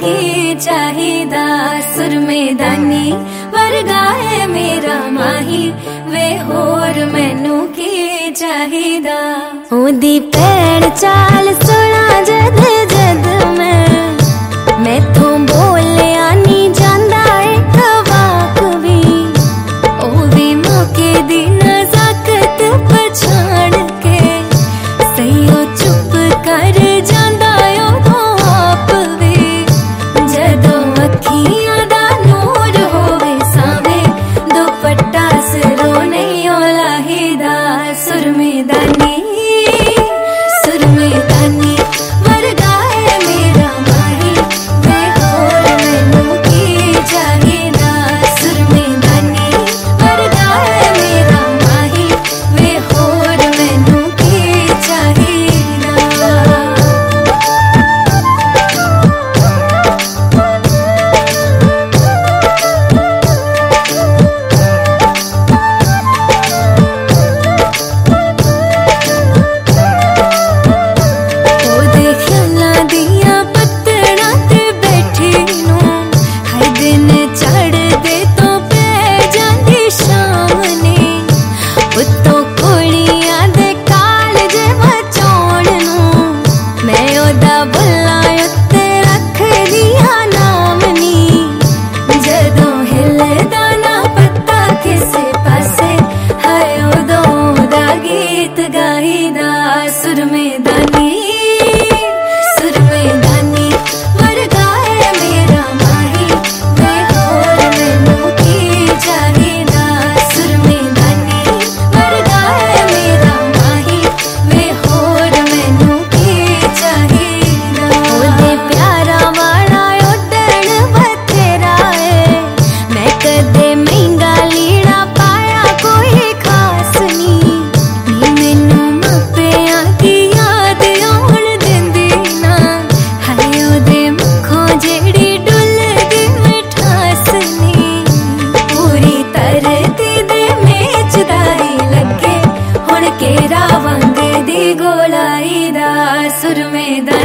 की चाहिदा। सुरमेदानी वर्गा है मेरा माही, वे होर मैनू की चाहिदा। ओदी पैड़ चाल सुना जद जद मैं तो बोलिया नी जांदा एक वाक भी। ओ भी मौके दी नज़ाकत पछाण के सही चुप कर जांदा ओ आप भी। जदों अखियां दा नूर होवे सावे, दुपट्टा सिरों नहीं ओ लाहीदा। सुरमेदानी सुरमेदानी वर्गा है मेरा माही, वे होर मैनू की चाहिदा। सुरमेदानी वर्गा है मेरा माही, वे होर मैनू की चाहिदा। सुरमेदानी सुरमेदानी वर्गा है मेरा माही, वे होर मैनू की चाहिदा। सुरमेदानी वर्गा है मेरा माही, वे होर मैनू की चाहिदा। ओदे प्यारा वाला उड्डण बथेरा है, मैं कदे महंगा लीड़ा पाया कोई खास नी। मैनू मापिया की याद आउण दिंदी ना, हाय ओदे मुखों जेड़ी डुलदी मिठास नी। पूरी धरती दे मेचदा ही लगे, हुण केरा वंग दी गोलाई दा। सुरमेदानी